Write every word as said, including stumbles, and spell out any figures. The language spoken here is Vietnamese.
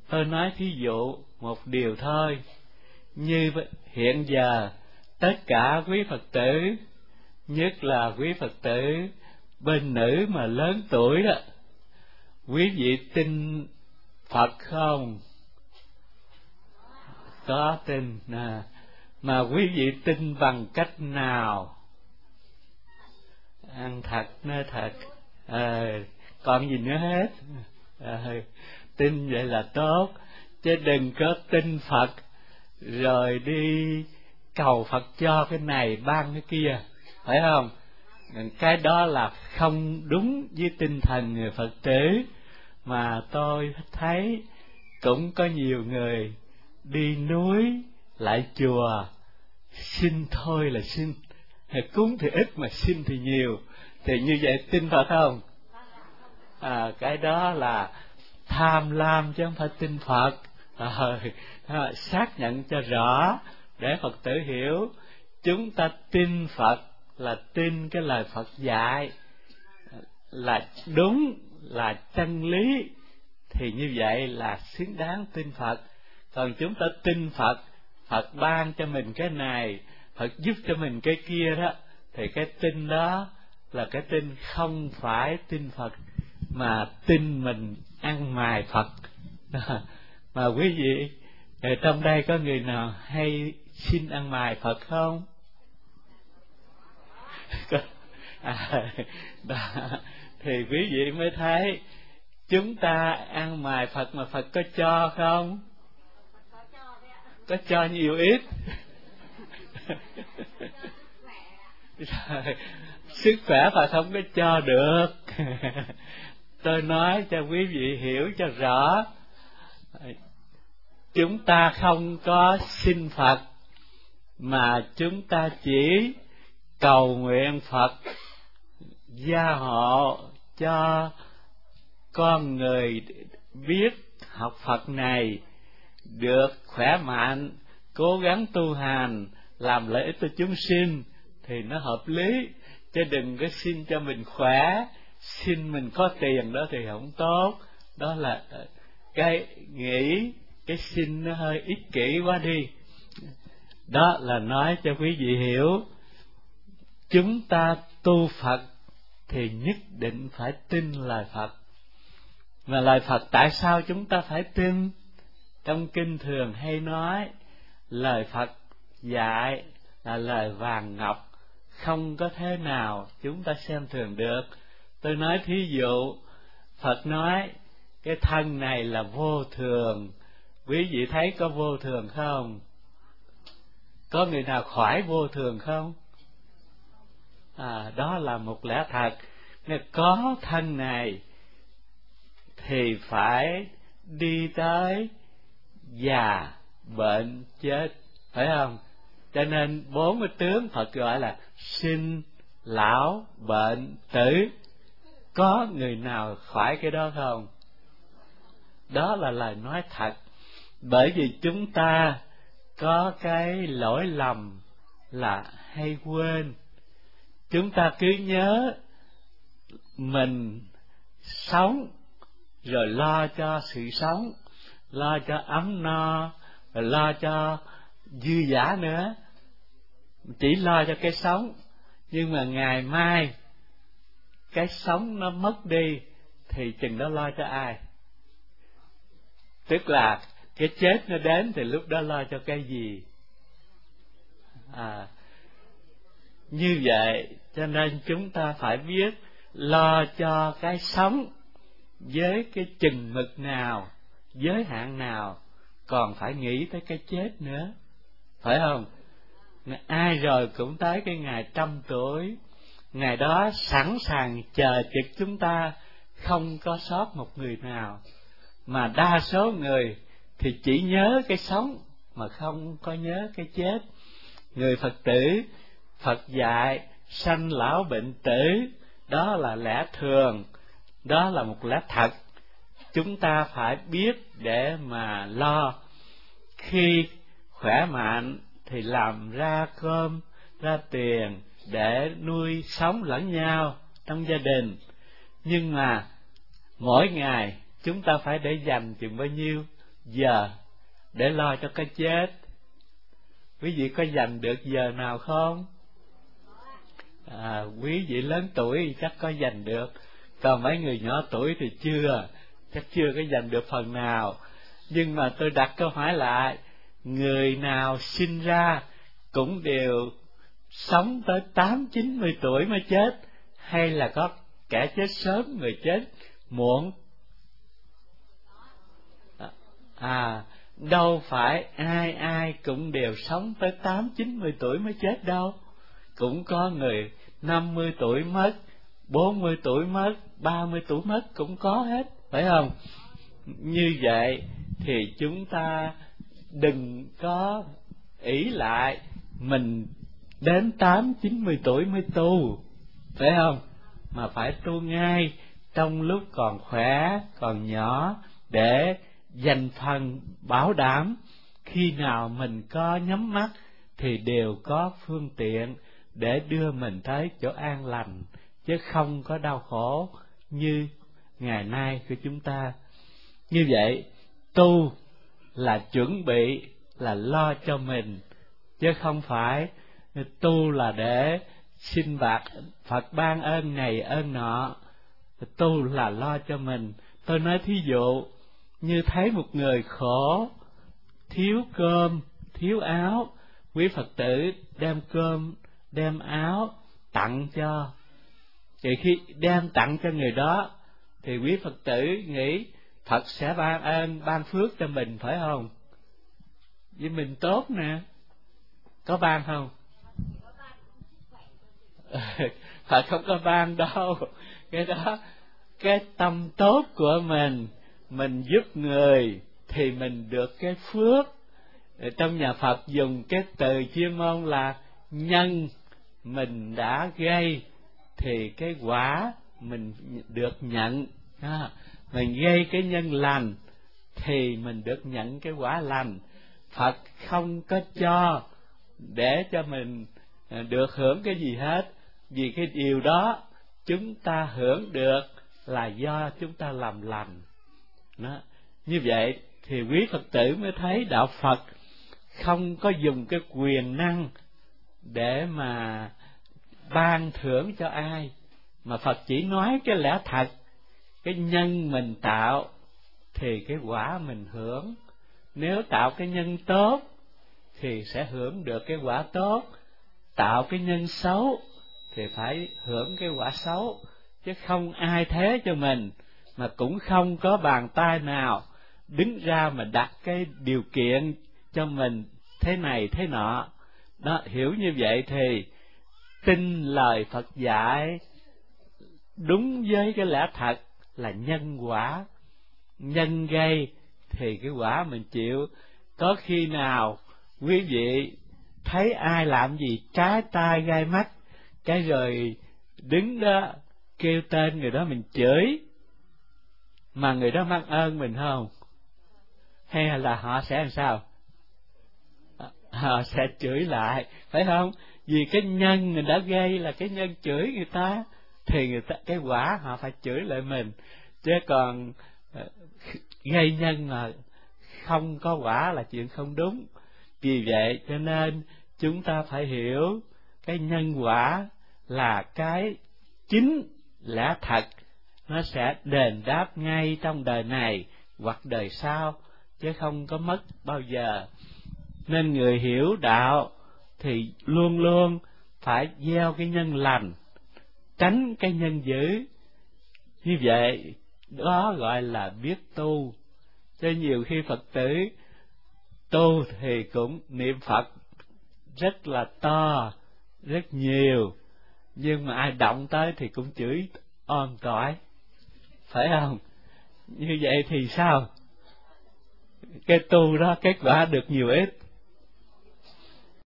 tôi nói thí dụ một điều thôi, như hiện giờ tất cả quý Phật tử, nhất là quý Phật tử bên nữ mà lớn tuổi đó, quý vị tin Phật không? Có tin à. Mà quý vị tin bằng cách nào? Ăn thật nói thật, à, còn gì nữa hết. À, tin vậy là tốt, chứ đừng có tin Phật rồi đi cầu Phật cho cái này ban cái kia, phải không? Cái đó là không đúng với tinh thần người Phật tử. Mà tôi thấy cũng có nhiều người đi núi lại chùa, xin thôi là xin, cúng thì ít mà xin thì nhiều, thì như vậy tin Phật không? À, cái đó là tham lam chứ không phải tin Phật. À, xác nhận cho rõ để Phật tử hiểu. Chúng ta tin Phật là tin cái lời Phật dạy là đúng, là chân lý, thì như vậy là xứng đáng tin Phật. Còn chúng ta tin Phật, Phật ban cho mình cái này, Phật giúp cho mình cái kia đó, thì cái tin đó là cái tin không phải tin Phật, mà tin mình ăn mài Phật. Mà quý vị trong đây có người nào hay xin ăn mài Phật không? À, đó, thì quý vị mới thấy chúng ta ăn mài Phật mà Phật có cho không? Có cho nhiều ít. Sức khỏe Phật không có cho được. Tôi nói cho quý vị hiểu cho rõ, chúng ta không có xin Phật, mà chúng ta chỉ cầu nguyện Phật gia hộ cho con người biết học Phật này được khỏe mạnh, cố gắng tu hành, làm lợi ích cho chúng sinh, thì nó hợp lý. Chứ đừng có xin cho mình khỏe, xin mình có tiền đó thì không tốt. Đó là cái nghĩ, cái xin nó hơi ích kỷ quá đi. Đó là nói cho quý vị hiểu, chúng ta tu Phật thì nhất định phải tin lời Phật. Mà lời Phật tại sao chúng ta phải tin? Trong kinh thường hay nói lời Phật dạy là lời vàng ngọc, không có thế nào chúng ta xem thường được. Tôi nói thí dụ, Phật nói cái thân này là vô thường, quý vị thấy có vô thường không? Có người nào khỏi vô thường không? À, đó là một lẽ thật. Nếu có thân này thì phải đi tới già, bệnh, chết, phải không? Cho nên bốn cái tướng Phật gọi là sinh, lão, bệnh, tử. Có người nào khỏi cái đó không? Đó là lời nói thật. Bởi vì chúng ta có cái lỗi lầm là hay quên. Chúng ta cứ nhớ mình sống rồi lo cho sự sống, lo cho ấm no, rồi lo cho dư dả nữa. Chỉ lo cho cái sống, nhưng mà ngày mai cái sống nó mất đi thì chừng đó lo cho ai? Tức là cái chết nó đến thì lúc đó lo cho cái gì? À, như vậy cho nên chúng ta phải biết lo cho cái sống với cái chừng mực nào, giới hạn nào, còn phải nghĩ tới cái chết nữa, phải không? Ai rồi cũng tới cái ngày trăm tuổi, ngày đó sẵn sàng chờ trực chúng ta, không có sót một người nào. Mà đa số người thì chỉ nhớ cái sống mà không có nhớ cái chết. Người Phật tử, Phật dạy sanh lão bệnh tử, đó là lẽ thường, đó là một lẽ thật. Chúng ta phải biết để mà lo. Khi khỏe mạnh thì làm ra cơm, ra tiền để nuôi sống lẫn nhau trong gia đình. Nhưng mà mỗi ngày chúng ta phải để dành chừng bao nhiêu giờ để lo cho cái chết. Quý vị có dành được giờ nào không? À, quý vị lớn tuổi chắc có dành được, còn mấy người nhỏ tuổi thì chưa, chắc chưa có dành được phần nào. Nhưng mà tôi đặt câu hỏi lại, người nào sinh ra cũng đều sống tới tám chín mươi tuổi mới chết, hay là có kẻ chết sớm, người chết muộn? À, đâu phải ai ai cũng đều sống tới tám chín mươi tuổi mới chết đâu. Cũng có người năm mươi tuổi mất, bốn mươi tuổi mất, ba mươi tuổi mất, cũng có hết, phải không? Như vậy thì chúng ta đừng có ỷ lại mình đến tám chín mươi tuổi mới tu, phải không? Mà phải tu ngay trong lúc còn khỏe, còn nhỏ, để dành phần bảo đảm khi nào mình có nhắm mắt thì đều có phương tiện để đưa mình tới chỗ an lành, chứ không có đau khổ như ngày nay của chúng ta. Như vậy, tu là chuẩn bị, là lo cho mình, chứ không phải tu là để xin bạc Phật ban ơn này ơn nọ. Tu là lo cho mình. Tôi nói thí dụ, như thấy một người khổ, thiếu cơm, thiếu áo, quý Phật tử đem cơm, đem áo tặng cho. Thì khi đem tặng cho người đó thì quý Phật tử nghĩ Phật sẽ ban ơn, ban phước cho mình, phải không? Vì mình tốt nè, có ban không? Phật không có ban đâu. Cái đó, cái tâm tốt của mình, mình giúp người thì mình được cái phước. Trong nhà Phật dùng cái từ chuyên môn là nhân mình đã gây thì cái quả mình được nhận. À, mình gây cái nhân lành thì mình được nhận cái quả lành. Phật không có cho để cho mình được hưởng cái gì hết, vì cái điều đó chúng ta hưởng được là do chúng ta làm lành. Đó. Như vậy thì quý Phật tử mới thấy đạo Phật không có dùng cái quyền năng để mà ban thưởng cho ai, mà Phật chỉ nói cái lẽ thật. Cái nhân mình tạo thì cái quả mình hưởng. Nếu tạo cái nhân tốt thì sẽ hưởng được cái quả tốt, tạo cái nhân xấu thì phải hưởng cái quả xấu. Chứ không ai thế cho mình, mà cũng không có bàn tay nào đứng ra mà đặt cái điều kiện cho mình thế này thế nọ. Đó, hiểu như vậy thì tin lời Phật dạy đúng với cái lẽ thật là nhân quả. Nhân gây thì cái quả mình chịu. Có khi nào quý vị thấy ai làm gì trái tai gai mắt, cái rồi đứng đó kêu tên người đó mình chửi, mà người đó mang ơn mình không? Hay là họ sẽ làm sao? Họ sẽ chửi lại, phải không? Vì cái nhân mình đã gây là cái nhân chửi người ta, thì người ta, cái quả họ phải chửi lại mình. Chứ còn gây nhân mà không có quả là chuyện không đúng. Vì vậy cho nên chúng ta phải hiểu cái nhân quả là cái chính lẽ thật, nó sẽ đền đáp ngay trong đời này hoặc đời sau, chứ không có mất bao giờ. Nên người hiểu đạo thì luôn luôn phải gieo cái nhân lành, tránh cái nhân dữ. Như vậy đó gọi là biết tu. Cho nhiều khi Phật tử tu thì cũng niệm Phật rất là to, rất nhiều, nhưng mà ai động tới thì cũng chửi om tỏi, phải không? Như vậy thì sao? Cái tu đó kết quả được nhiều ít,